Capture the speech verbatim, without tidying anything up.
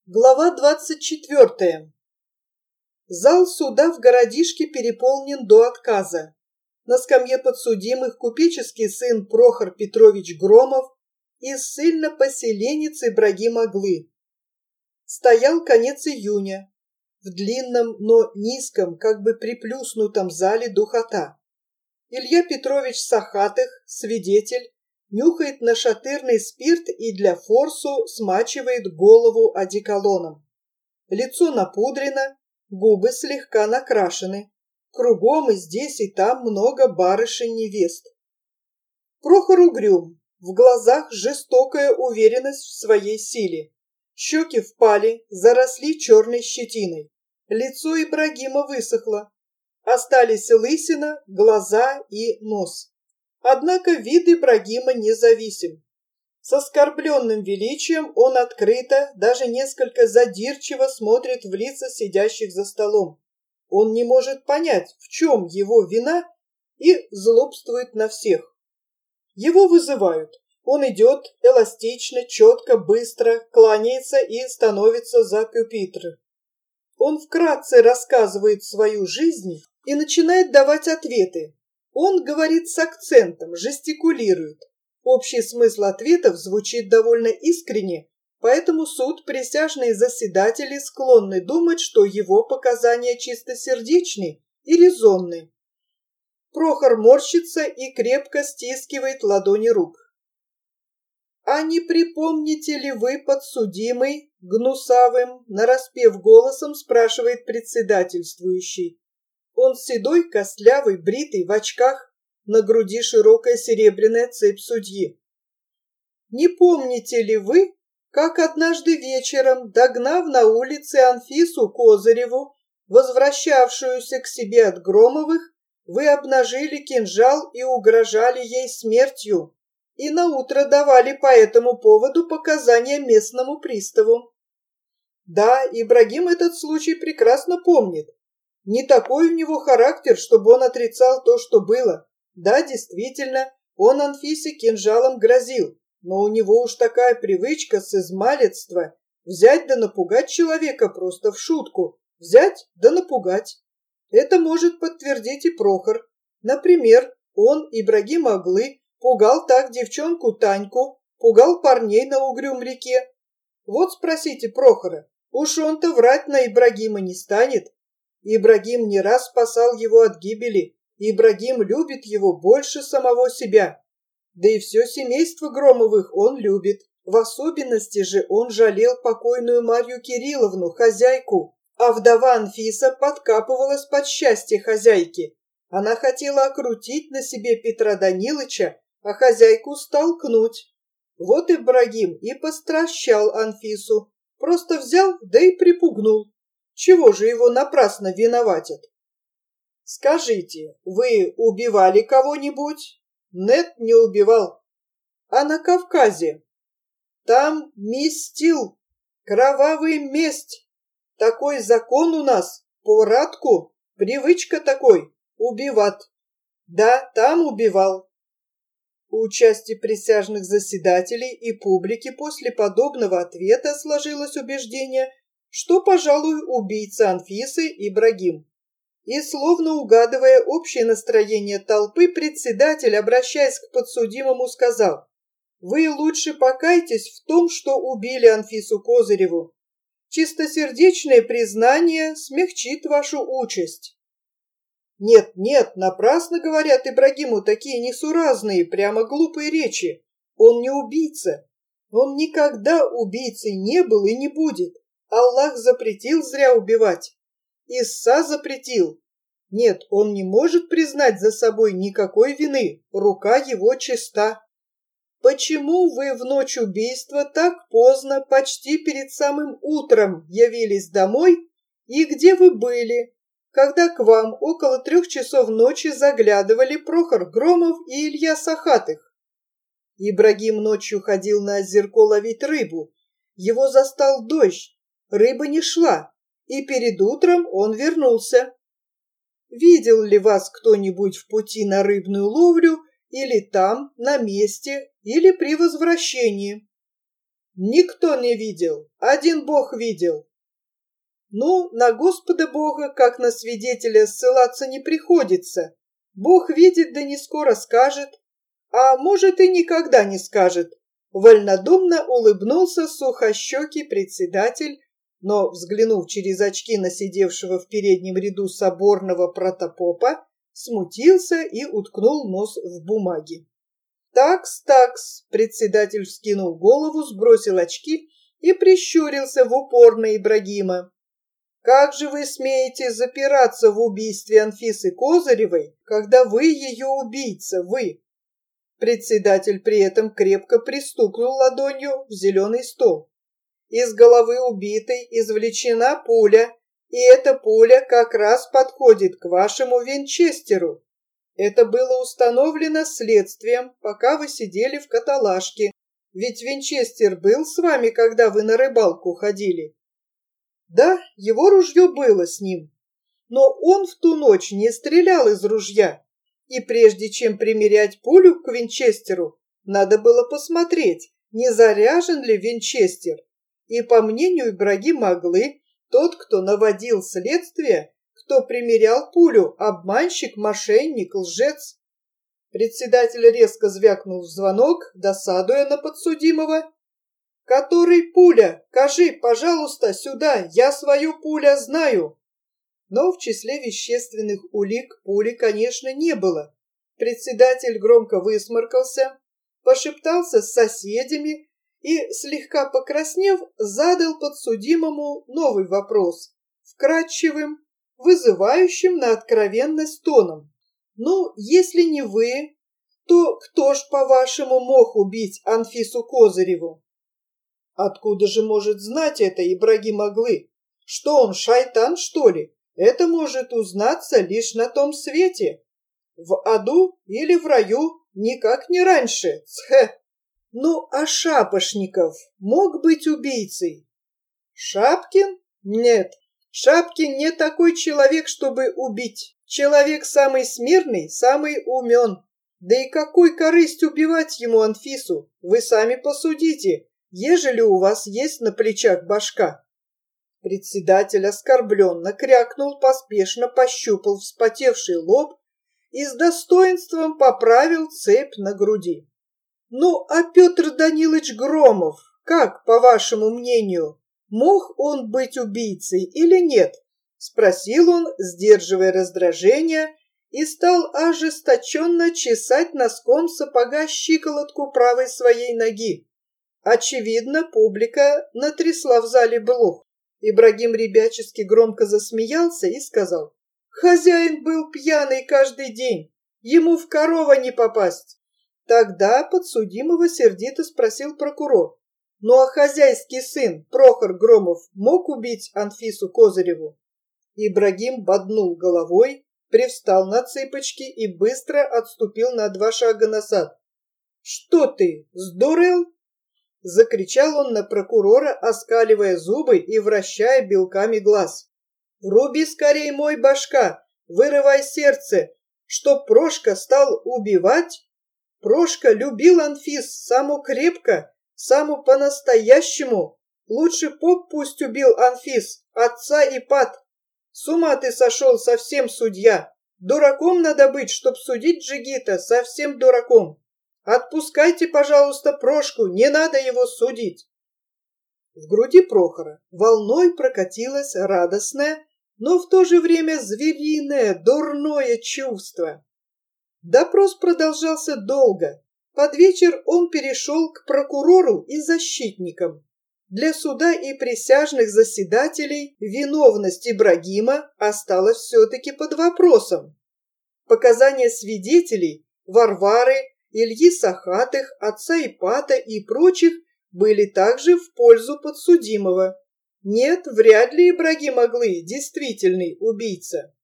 Глава двадцать четвертая. Зал суда в городишке переполнен до отказа. На скамье подсудимых купеческий сын Прохор Петрович Громов и ссыльно-поселенец Ибрагим Оглы. Стоял конец июня. В длинном, но низком, как бы приплюснутом зале духота. Илья Петрович Сахатых, свидетель, нюхает нашатырный спирт и для форсу смачивает голову одеколоном. Лицо напудрено, губы слегка накрашены. Кругом и здесь, и там много барышень-невест. Прохор угрюм, в глазах жестокая уверенность в своей силе. Щеки впали, заросли черной щетиной. Лицо Ибрагима высохло. Остались лысина, глаза и нос. Однако вид Ибрагима независим. С оскорбленным величием он открыто, даже несколько задирчиво смотрит в лица сидящих за столом. Он не может понять, в чем его вина, и злобствует на всех. Его вызывают. Он идет эластично, четко, быстро, кланяется и становится за пюпитр. Он вкратце рассказывает свою жизнь и начинает давать ответы. Он говорит с акцентом, жестикулирует. Общий смысл ответов звучит довольно искренне, поэтому суд, присяжные заседатели склонны думать, что его показания чистосердечны и резонны. Прохор морщится и крепко стискивает ладони рук. «А не припомните ли вы, подсудимый?» — гнусавым, нараспев голосом спрашивает председательствующий. Он седой, костлявый, бритый, в очках, на груди широкая серебряная цепь судьи. «Не помните ли вы, как однажды вечером, догнав на улице Анфису Козыреву, возвращавшуюся к себе от Громовых, вы обнажили кинжал и угрожали ей смертью, и наутро давали по этому поводу показания местному приставу?» Да, Ибрагим этот случай прекрасно помнит. Не такой у него характер, чтобы он отрицал то, что было. Да, действительно, он Анфисе кинжалом грозил, но у него уж такая привычка с измалетства взять да напугать человека просто в шутку, взять да напугать. Это может подтвердить и Прохор. Например, он, Ибрагим Оглы, пугал так девчонку Таньку, пугал парней на Угрюм-реке. Вот спросите Прохора, уж он-то врать на Ибрагима не станет. Ибрагим не раз спасал его от гибели, Ибрагим любит его больше самого себя. Да и все семейство Громовых он любит. В особенности же он жалел покойную Марью Кирилловну, хозяйку, а вдова Анфиса подкапывалась под счастье хозяйки. Она хотела окрутить на себе Петра Данилыча, а хозяйку столкнуть. Вот Ибрагим и постращал Анфису, просто взял да и припугнул. Чего же его напрасно виноватят? Скажите, вы убивали кого-нибудь? Нет, не убивал. А на Кавказе? Там местил, кровавый месть. Такой закон у нас, по радку, привычка такой, убиват. Да, там убивал. У части присяжных заседателей и публики после подобного ответа сложилось убеждение, что, пожалуй, убийца Анфисы Ибрагим. И, словно угадывая общее настроение толпы, председатель, обращаясь к подсудимому, сказал: «Вы лучше покайтесь в том, что убили Анфису Козыреву. Чистосердечное признание смягчит вашу участь». Нет, нет, напрасно говорят Ибрагиму такие несуразные, прямо глупые речи. Он не убийца. Он никогда убийцей не был и не будет. Аллах запретил зря убивать. Исса запретил. Нет, он не может признать за собой никакой вины. Рука его чиста. Почему вы в ночь убийства так поздно, почти перед самым утром, явились домой, и где вы были, когда к вам около трех часов ночи заглядывали Прохор Громов и Илья Сахатых? Ибрагим ночью ходил на озерко ловить рыбу. Его застал дождь, рыба не шла, и перед утром он вернулся. Видел ли вас кто-нибудь в пути на рыбную ловлю, или там, на месте, или при возвращении? Никто не видел, один Бог видел. Ну, на Господа Бога, как на свидетеля, ссылаться не приходится. Бог видит, да не скоро скажет, а может и никогда не скажет. Вольнодумно улыбнулся сухощекий председатель, но, взглянув через очки на сидевшего в переднем ряду соборного протопопа, смутился и уткнул нос в бумаги. «Такс, такс», — председатель вскинул голову, сбросил очки и прищурился в упор на Ибрагима. «Как же вы смеете запираться в убийстве Анфисы Козыревой, когда вы ее убийца, вы?» Председатель при этом крепко пристукнул ладонью в зеленый стол. Из головы убитой извлечена пуля, и эта пуля как раз подходит к вашему винчестеру. Это было установлено следствием, пока вы сидели в каталажке, ведь винчестер был с вами, когда вы на рыбалку ходили. Да, его ружье было с ним, но он в ту ночь не стрелял из ружья. И прежде чем примерять пулю к винчестеру, надо было посмотреть, не заряжен ли винчестер. И, по мнению Ибрагима Аглы, тот, кто наводил следствие, кто примерял пулю, обманщик, мошенник, лжец. Председатель резко звякнул в звонок, досадуя на подсудимого. «Который пуля? Кажи, пожалуйста, сюда, я свою пуля знаю». Но в числе вещественных улик пули, конечно, не было. Председатель громко высморкался, пошептался с соседями и, слегка покраснев, задал подсудимому новый вопрос, вкрадчивым, вызывающим на откровенность тоном. «Ну, если не вы, то кто ж, по-вашему, мог убить Анфису Козыреву?» «Откуда же может знать это Ибрагим Аглы? Что он, шайтан, что ли? Это может узнаться лишь на том свете. В аду или в раю, никак не раньше, цхе. Ну, а Шапошников мог быть убийцей? Шапкин? Нет, Шапкин не такой человек, чтобы убить. Человек самый смирный, самый умен. Да и какой корысть убивать ему Анфису? Вы сами посудите, ежели у вас есть на плечах башка. Председатель оскорбленно крякнул, поспешно пощупал вспотевший лоб и с достоинством поправил цепь на груди. «Ну, а Петр Данилович Громов, как, по вашему мнению, мог он быть убийцей или нет?» — спросил он, сдерживая раздражение, и стал ожесточенно чесать носком сапога щиколотку правой своей ноги. Очевидно, публика натрясла в зале блох. Ибрагим ребячески громко засмеялся и сказал: «Хозяин был пьяный каждый день, ему в корова не попасть». Тогда подсудимого сердито спросил прокурор: «Ну а хозяйский сын Прохор Громов мог убить Анфису Козыреву?» Ибрагим боднул головой, привстал на цыпочки и быстро отступил на два шага назад. «Что ты, сдурел?» — закричал он на прокурора, оскаливая зубы и вращая белками глаз. «Вруби скорей мой башка, вырывай сердце, что Прошка стал убивать? Прошка любил Анфис саму крепко, саму по-настоящему. Лучше поп пусть убил Анфис, отца и пат. С ума ты сошел, совсем судья. Дураком надо быть, чтоб судить джигита, совсем дураком. Отпускайте, пожалуйста, Прошку, не надо его судить». В груди Прохора волной прокатилось радостное, но в то же время звериное, дурное чувство. Допрос продолжался долго. Под вечер он перешел к прокурору и защитникам. Для суда и присяжных заседателей виновность Ибрагима осталась все-таки под вопросом. Показания свидетелей Варвары, Ильи Сахатых, отца Ипата и прочих были также в пользу подсудимого. Нет, вряд ли Ибрагим Аглы действительный убийца.